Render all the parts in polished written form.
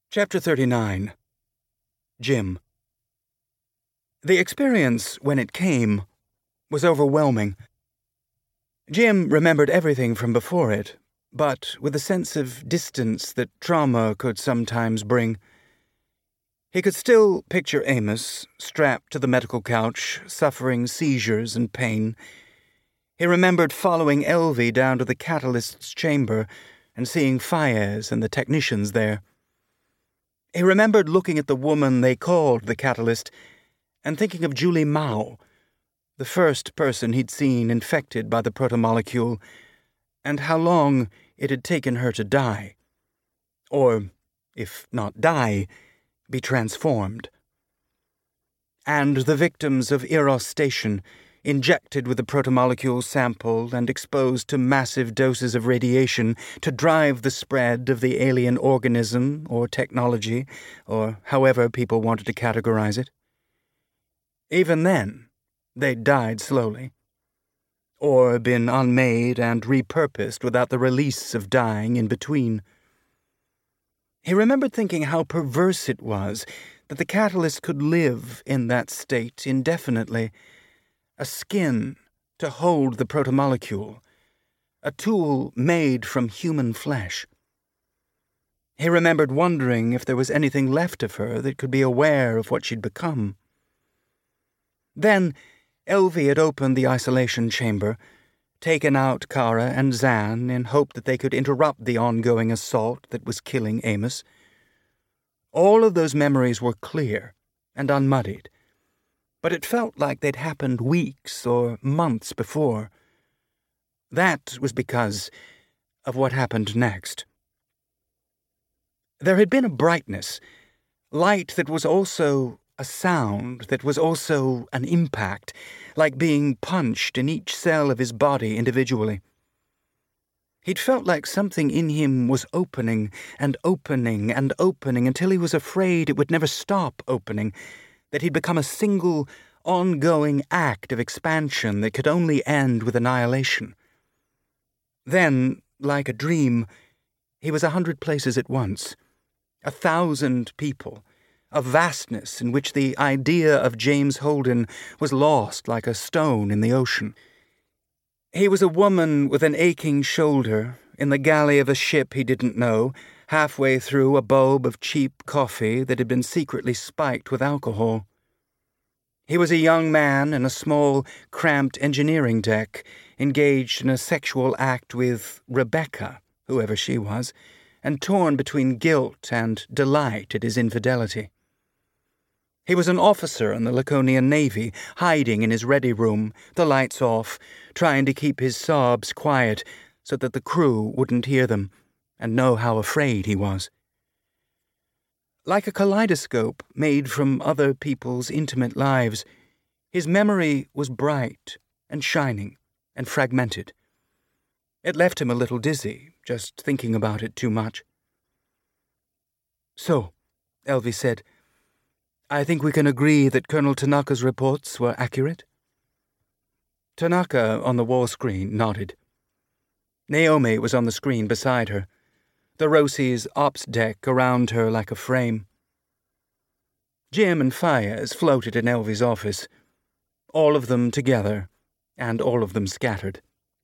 Chapter 39. Jim. The experience, when it came, was overwhelming. Jim remembered everything from before it, but with a sense of distance that trauma could sometimes bring. He could still picture Amos, strapped to the medical couch, suffering seizures and pain. He remembered following Elvie down to the catalyst's chamber and seeing Fayez and the technicians there. He remembered looking at the woman they called the catalyst and thinking of Julie Mao, the first person he'd seen infected by the protomolecule, and how long it had taken her to die. Or, if not die, be transformed. And the victims of Eros Station, injected with the protomolecule sample and exposed to massive doses of radiation to drive the spread of the alien organism or technology, or however people wanted to categorize it. Even then, they'd died slowly, or been unmade and repurposed without the release of dying in between. He remembered thinking how perverse it was that the catalyst could live in that state indefinitely, a skin to hold the protomolecule, a tool made from human flesh. He remembered wondering if there was anything left of her that could be aware of what she'd become. Then, Elvie had opened the isolation chamber, taken out Kara and Zan in hope that they could interrupt the ongoing assault that was killing Amos. All of those memories were clear and unmuddied, but it felt like they'd happened weeks or months before. That was because of what happened next. There had been a brightness, light that was also a sound, that was also an impact, like being punched in each cell of his body individually. He'd felt like something in him was opening and opening and opening until he was afraid it would never stop opening, that he'd become a single, ongoing act of expansion that could only end with annihilation. Then, like a dream, he was 100 places at once, 1,000 people, a vastness in which the idea of James Holden was lost like a stone in the ocean. He was a woman with an aching shoulder, in the galley of a ship he didn't know, halfway through a bulb of cheap coffee that had been secretly spiked with alcohol. He was a young man in a small, cramped engineering deck, engaged in a sexual act with Rebecca, whoever she was, and torn between guilt and delight at his infidelity. He was an officer in the Laconian Navy, hiding in his ready room, the lights off, trying to keep his sobs quiet so that the crew wouldn't hear them and know how afraid he was. Like a kaleidoscope made from other people's intimate lives, his memory was bright and shining and fragmented. It left him a little dizzy, just thinking about it too much. "So," Elvie said, "I think we can agree that Colonel Tanaka's reports were accurate?" Tanaka, on the wall screen, nodded. Naomi was on the screen beside her, the Rosie's ops deck around her like a frame. Jim and Fayez floated in Elvie's office, all of them together, and all of them scattered.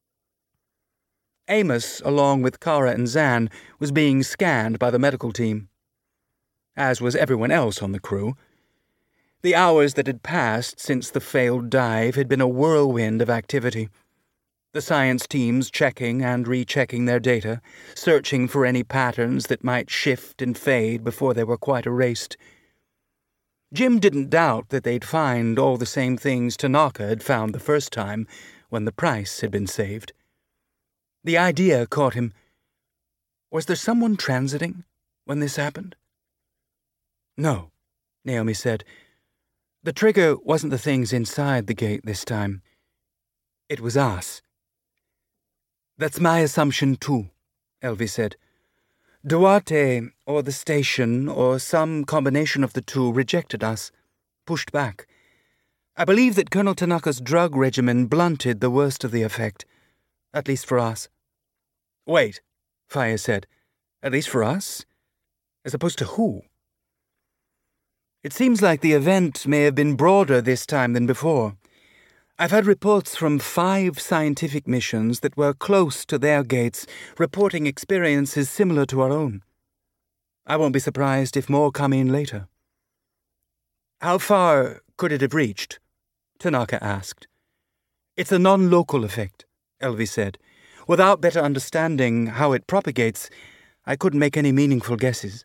Amos, along with Kara and Zan, was being scanned by the medical team, as was everyone else on the crew. The hours that had passed since the failed dive had been a whirlwind of activity. The science teams checking and rechecking their data, searching for any patterns that might shift and fade before they were quite erased. Jim didn't doubt that they'd find all the same things Tanaka had found the first time, when the price had been saved. The idea caught him. Was there someone transiting when this happened? "No," Naomi said. "The trigger wasn't the things inside the gate this time. It was us." "That's my assumption too," Elvie said. "Duarte, or the station, or some combination of the two rejected us, pushed back. I believe that Colonel Tanaka's drug regimen blunted the worst of the effect, at least for us." "Wait," Fayez said. "At least for us? As opposed to who? It seems like the event may have been broader this time than before. I've had reports from 5 scientific missions that were close to their gates, reporting experiences similar to our own. I won't be surprised if more come in later. How far could it have reached? Tanaka asked. It's a non-local effect, Elvie said. Without better understanding how it propagates, I couldn't make any meaningful guesses.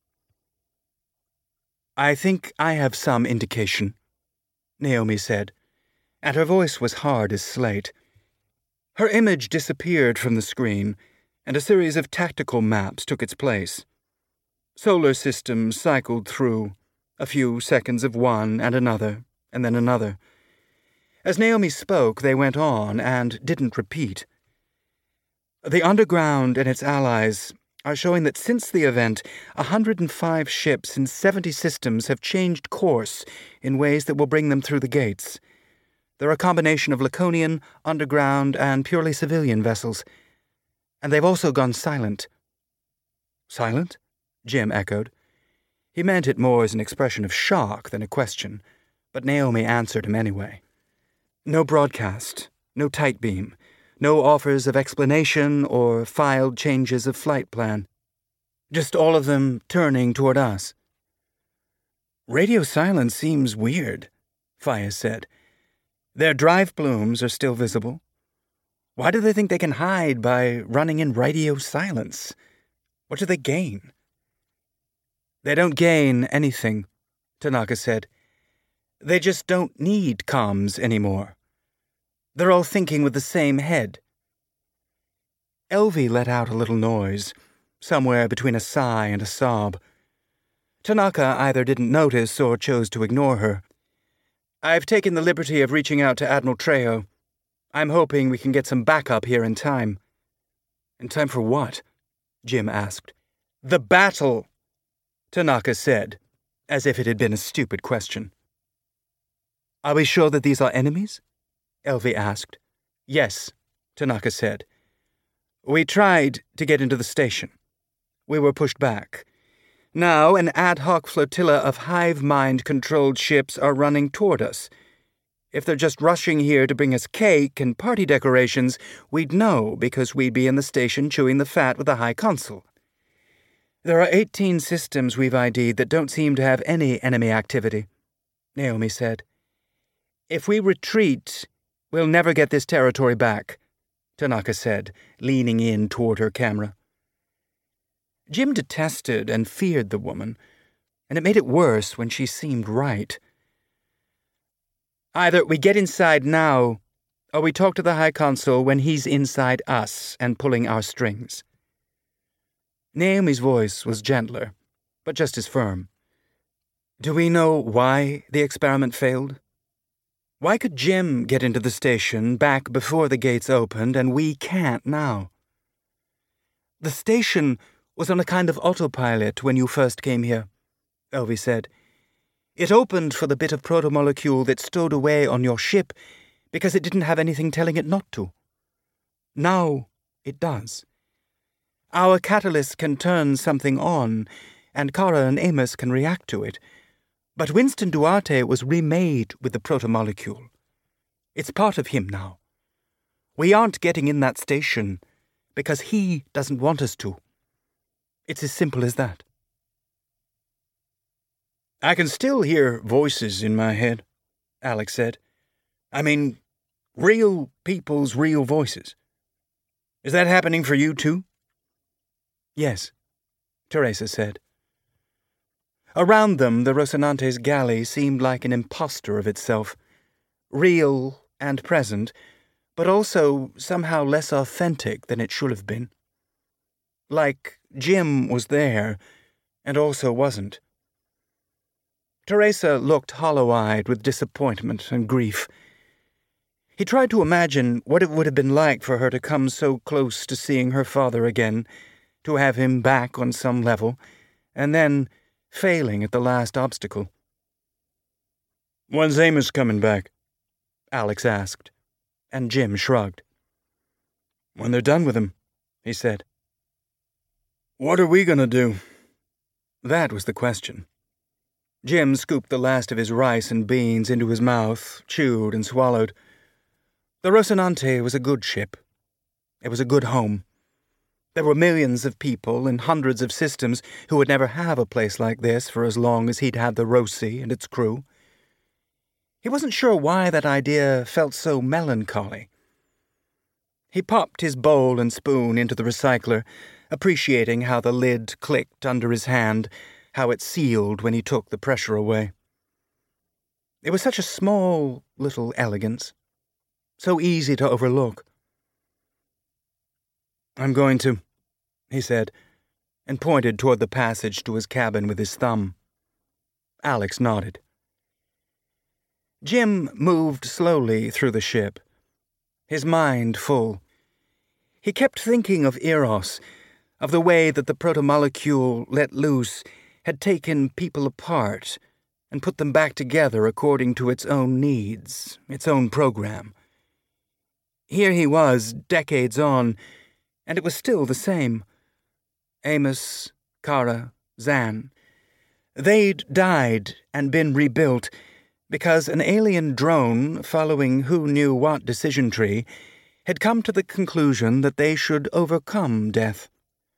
I think I have some indication, Naomi said, and her voice was hard as slate. Her image disappeared from the screen, and a series of tactical maps took its place. Solar systems cycled through, a few seconds of one and then another. As Naomi spoke, they went on and didn't repeat. The Underground and its allies are showing that since the event, 105 ships in 70 systems have changed course in ways that will bring them through the gates. They're a combination of Laconian, underground, and purely civilian vessels. And they've also gone silent. Silent? Jim echoed. He meant it more as an expression of shock than a question, but Naomi answered him anyway. No broadcast, no tight beam, no offers of explanation or filed changes of flight plan. Just all of them turning toward us. Radio silence seems weird, Faya said. Their drive plumes are still visible. Why do they think they can hide by running in radio silence? What do they gain? They don't gain anything, Tanaka said. They just don't need comms anymore. They're all thinking with the same head. Elvie let out a little noise, somewhere between a sigh and a sob. Tanaka either didn't notice or chose to ignore her. I've taken the liberty of reaching out to Admiral Trejo. I'm hoping we can get some backup here in time. In time for what? Jim asked. The battle, Tanaka said, as if it had been a stupid question. Are we sure that these are enemies? Elvie asked. Yes, Tanaka said. We tried to get into the station. We were pushed back. Now an ad hoc flotilla of hive mind-controlled ships are running toward us. If they're just rushing here to bring us cake and party decorations, we'd know because we'd be in the station chewing the fat with the High Consul. There are 18 systems we've ID'd that don't seem to have any enemy activity, Naomi said. If we retreat, we'll never get this territory back, Tanaka said, leaning in toward her camera. Jim detested and feared the woman, and it made it worse when she seemed right. Either we get inside now, or we talk to the High Consul when he's inside us and pulling our strings. Naomi's voice was gentler, but just as firm. Do we know why the experiment failed? Why could Jim get into the station back before the gates opened and we can't now? The station was on a kind of autopilot when you first came here, Elvie said. It opened for the bit of protomolecule that stowed away on your ship because it didn't have anything telling it not to. Now it does. Our catalyst can turn something on, and Kara and Amos can react to it. But Winston Duarte was remade with the protomolecule. It's part of him now. We aren't getting in that station because he doesn't want us to. It's as simple as that. I can still hear voices in my head, Alex said. I mean, real people's real voices. Is that happening for you too? Yes, Teresa said. Around them, the Rocinante's galley seemed like an impostor of itself, real and present, but also somehow less authentic than it should have been. Like Jim was there, and also wasn't. Teresa looked hollow-eyed with disappointment and grief. He tried to imagine what it would have been like for her to come so close to seeing her father again, to have him back on some level, and then failing at the last obstacle. When's Amos coming back? Alex asked, and Jim shrugged. When they're done with him, he said. What are we going to do? That was the question. Jim scooped the last of his rice and beans into his mouth, chewed and swallowed. The Rocinante was a good ship. It was a good home. There were millions of people and hundreds of systems who would never have a place like this for as long as he'd had the Roci and its crew. He wasn't sure why that idea felt so melancholy. He popped his bowl and spoon into the recycler, appreciating how the lid clicked under his hand, how it sealed when he took the pressure away. It was such a small little elegance, so easy to overlook. "I'm going to," he said, and pointed toward the passage to his cabin with his thumb. Alex nodded. Jim moved slowly through the ship, his mind full. He kept thinking of Eros, of the way that the protomolecule let loose had taken people apart and put them back together according to its own needs, its own program. Here he was, decades on, and it was still the same. Amos, Kara, Zan. They'd died and been rebuilt because an alien drone, following who knew what decision tree, had come to the conclusion that they should overcome death.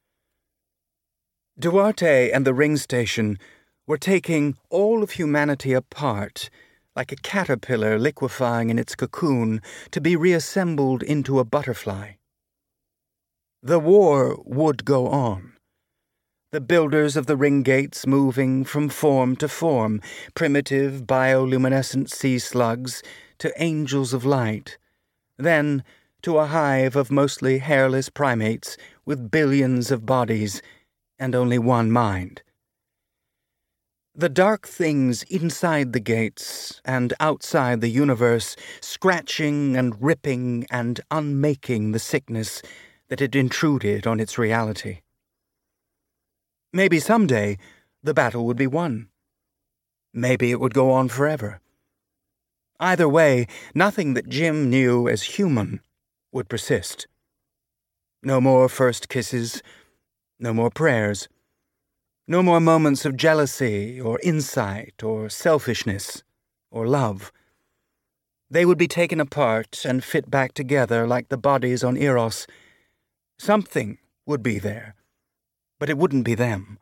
Duarte and the ring station were taking all of humanity apart, like a caterpillar liquefying in its cocoon to be reassembled into a butterfly. The war would go on. The builders of the ring gates moving from form to form, primitive bioluminescent sea slugs to angels of light, then to a hive of mostly hairless primates with billions of bodies and only one mind. The dark things inside the gates and outside the universe scratching and ripping and unmaking the sickness that had intruded on its reality. Maybe someday the battle would be won. Maybe it would go on forever. Either way, nothing that Jim knew as human would persist. No more first kisses, no more prayers, no more moments of jealousy or insight or selfishness or love. They would be taken apart and fit back together like the bodies on Eros. Something would be there, but it wouldn't be them.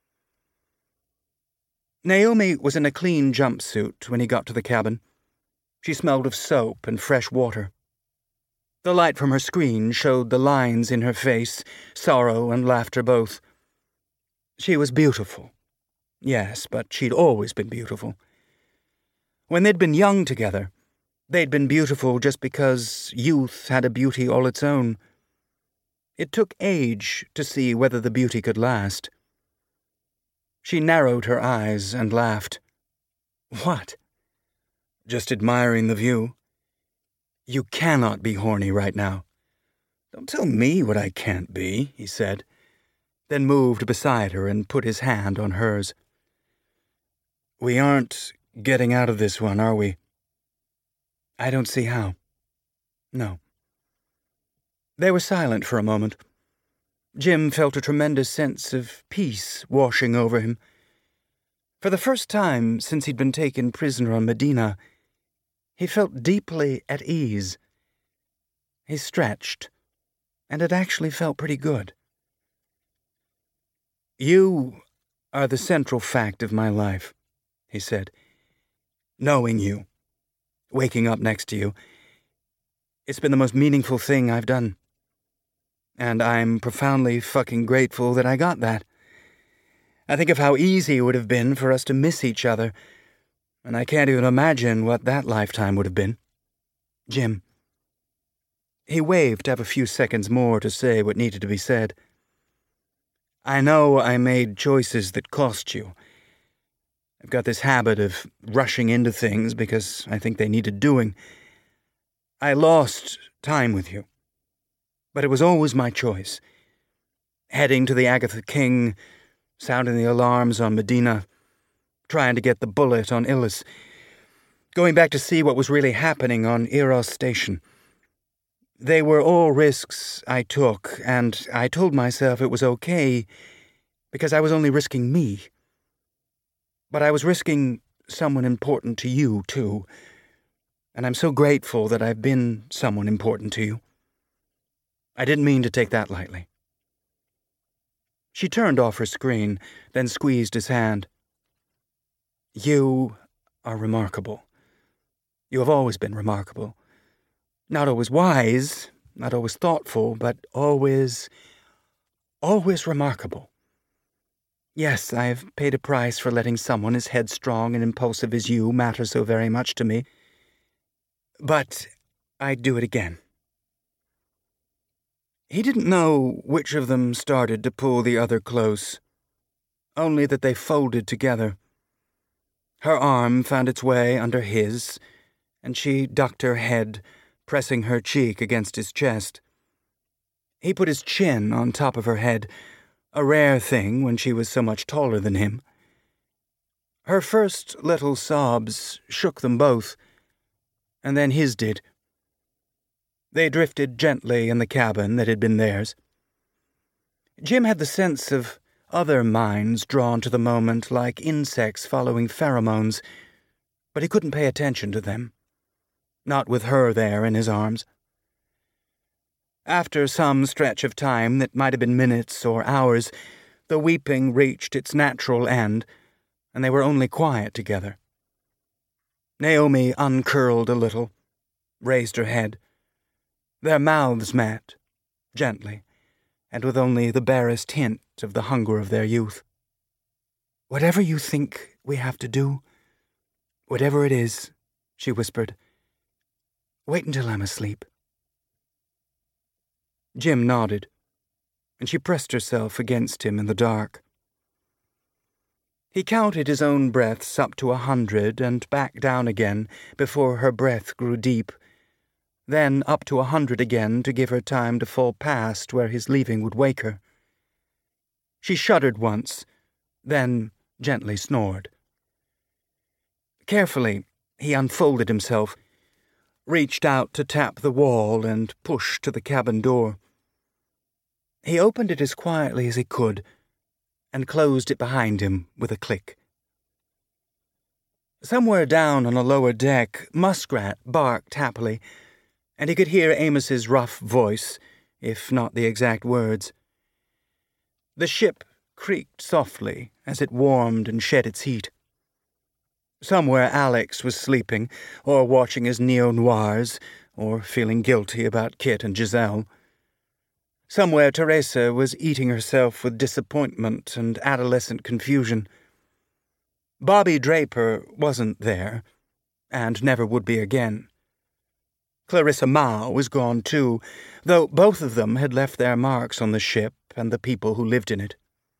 Naomi was in a clean jumpsuit when he got to the cabin. She smelled of soap and fresh water. The light from her screen showed the lines in her face, sorrow and laughter both. She was beautiful. Yes, but she'd always been beautiful. When they'd been young together, they'd been beautiful just because youth had a beauty all its own. It took age to see whether the beauty could last. She narrowed her eyes and laughed. "What?" "Just admiring the view. You cannot be horny right now." "Don't tell me what I can't be," he said, then moved beside her and put his hand on hers. "We aren't getting out of this one, are we?" "I don't see how. No." They were silent for a moment. Jim felt a tremendous sense of peace washing over him. For the first time since he'd been taken prisoner on Medina, he felt deeply at ease. He stretched, and it actually felt pretty good. "You are the central fact of my life," he said. "Knowing you, waking up next to you, it's been the most meaningful thing I've done. And I'm profoundly fucking grateful that I got that. I think of how easy it would have been for us to miss each other, and I can't even imagine what that lifetime would have been. Jim." He waved to have a few seconds more to say what needed to be said. "I know I made choices that cost you. I've got this habit of rushing into things because I think they needed doing. I lost time with you, but it was always my choice. Heading to the Agatha King, sounding the alarms on Medina, trying to get the bullet on Illis, going back to see what was really happening on Eros Station. They were all risks I took, and I told myself it was okay because I was only risking me. But I was risking someone important to you, too, and I'm so grateful that I've been someone important to you. I didn't mean to take that lightly." She turned off her screen, then squeezed his hand. "You are remarkable. You have always been remarkable. Not always wise, not always thoughtful, but always remarkable. Yes, I have paid a price for letting someone as headstrong and impulsive as you matter so very much to me. But I'd do it again." He didn't know which of them started to pull the other close, only that they folded together. Her arm found its way under his, and she ducked her head, pressing her cheek against his chest. He put his chin on top of her head, a rare thing when she was so much taller than him. Her first little sobs shook them both, and then his did. They drifted gently in the cabin that had been theirs. Jim had the sense of other minds drawn to the moment like insects following pheromones, but he couldn't pay attention to them, not with her there in his arms. After some stretch of time that might have been minutes or hours, the weeping reached its natural end, and they were only quiet together. Naomi uncurled a little, raised her head. Their mouths met, gently, and with only the barest hint of the hunger of their youth. "Whatever you think we have to do, whatever it is," she whispered, "wait until I'm asleep." Jim nodded, and she pressed herself against him in the dark. He counted his own breaths up to 100 and back down again before her breath grew deep, then up to 100 again to give her time to fall past where his leaving would wake her. She shuddered once, then gently snored. Carefully, he unfolded himself, reached out to tap the wall and push to the cabin door. He opened it as quietly as he could and closed it behind him with a click. Somewhere down on a lower deck, Muskrat barked happily, and he could hear Amos's rough voice, if not the exact words. The ship creaked softly as it warmed and shed its heat. Somewhere Alex was sleeping, or watching his neo-noirs, or feeling guilty about Kit and Giselle. Somewhere Teresa was eating herself with disappointment and adolescent confusion. Bobby Draper wasn't there, and never would be again. Clarissa Mao was gone too, though both of them had left their marks on the ship and the people who lived in it.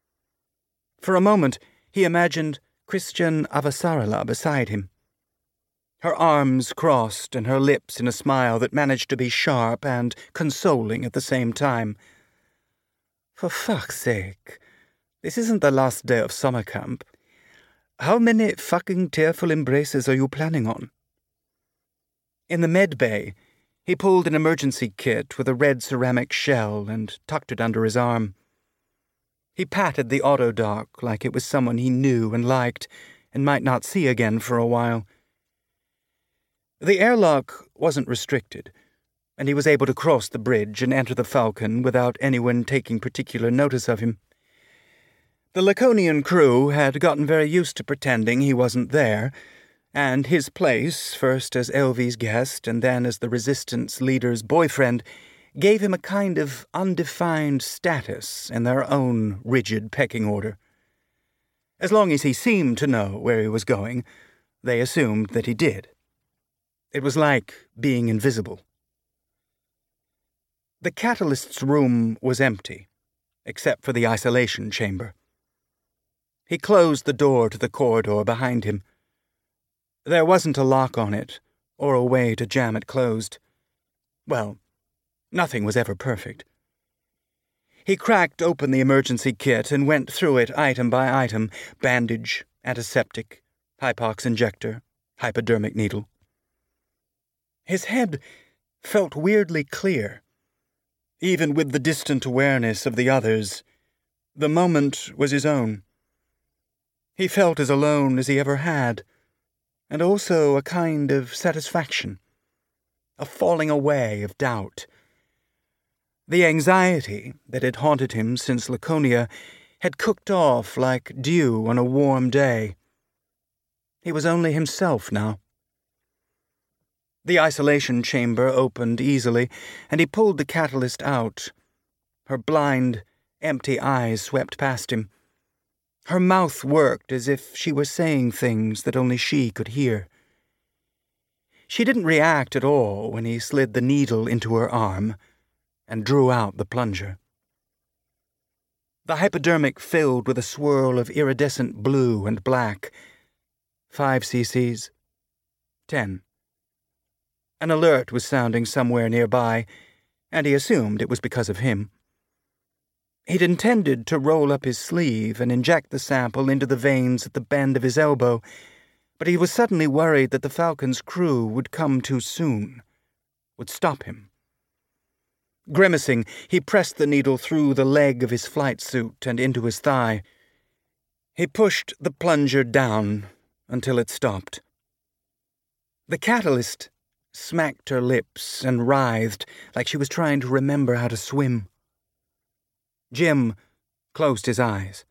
For a moment, he imagined Christian Avasarala beside him. Her arms crossed and her lips in a smile that managed to be sharp and consoling at the same time. "For fuck's sake, this isn't the last day of summer camp. How many fucking tearful embraces are you planning on?" In the med bay, he pulled an emergency kit with a red ceramic shell and tucked it under his arm. He patted the autodock like it was someone he knew and liked and might not see again for a while. The airlock wasn't restricted, and he was able to cross the bridge and enter the Falcon without anyone taking particular notice of him. The Laconian crew had gotten very used to pretending he wasn't there, and his place, first as Elvie's guest and then as the Resistance leader's boyfriend, gave him a kind of undefined status in their own rigid pecking order. As long as he seemed to know where he was going, they assumed that he did. It was like being invisible. The catalyst's room was empty, except for the isolation chamber. He closed the door to the corridor behind him. There wasn't a lock on it, or a way to jam it closed. Well, nothing was ever perfect. He cracked open the emergency kit and went through it item by item: bandage, antiseptic, Hypox injector, hypodermic needle. His head felt weirdly clear, even with the distant awareness of the others, The moment was his own. He felt as alone as he ever had, and also a kind of satisfaction, a falling away of doubt. The anxiety that had haunted him since Laconia had cooked off like dew on a warm day. He was only himself now. The isolation chamber opened easily, and he pulled the catalyst out. Her blind, empty eyes swept past him. Her mouth worked as if she were saying things that only she could hear. She didn't react at all when he slid the needle into her arm and drew out the plunger. The hypodermic filled with a swirl of iridescent blue and black. 5 cc's. 10. An alert was sounding somewhere nearby, and he assumed it was because of him. He'd intended to roll up his sleeve and inject the sample into the veins at the bend of his elbow, but he was suddenly worried that the Falcon's crew would come too soon, would stop him. Grimacing, he pressed the needle through the leg of his flight suit and into his thigh. He pushed the plunger down until it stopped. The catalyst smacked her lips and writhed like she was trying to remember how to swim. Jim closed his eyes.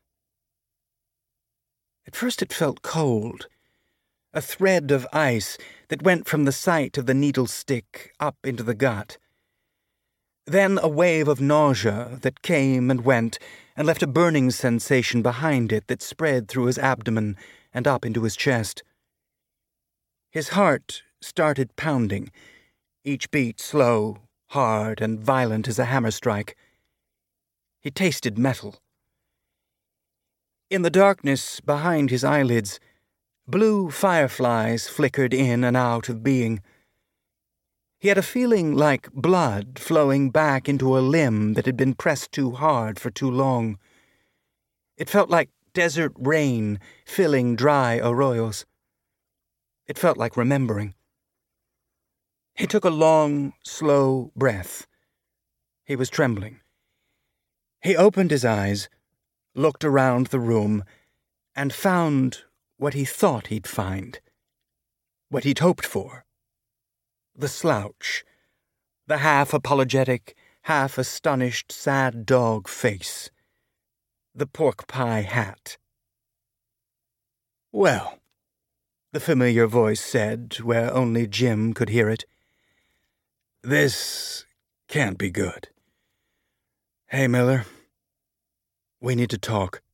At first it felt cold, a thread of ice that went from the site of the needle stick up into the gut. Then a wave of nausea that came and went and left a burning sensation behind it that spread through his abdomen and up into his chest. His heart started pounding, each beat slow, hard, and violent as a hammer strike. He tasted metal. In the darkness behind his eyelids, blue fireflies flickered in and out of being. He had a feeling like blood flowing back into a limb that had been pressed too hard for too long. It felt like desert rain filling dry arroyos. It felt like remembering. He took a long, slow breath. He was trembling. He opened his eyes, looked around the room, and found what he thought he'd find, what he'd hoped for. The slouch, the half-apologetic, half-astonished, sad dog face, the pork pie hat. "Well," the familiar voice said, where only Jim could hear it, "this can't be good. Hey, Miller, we need to talk."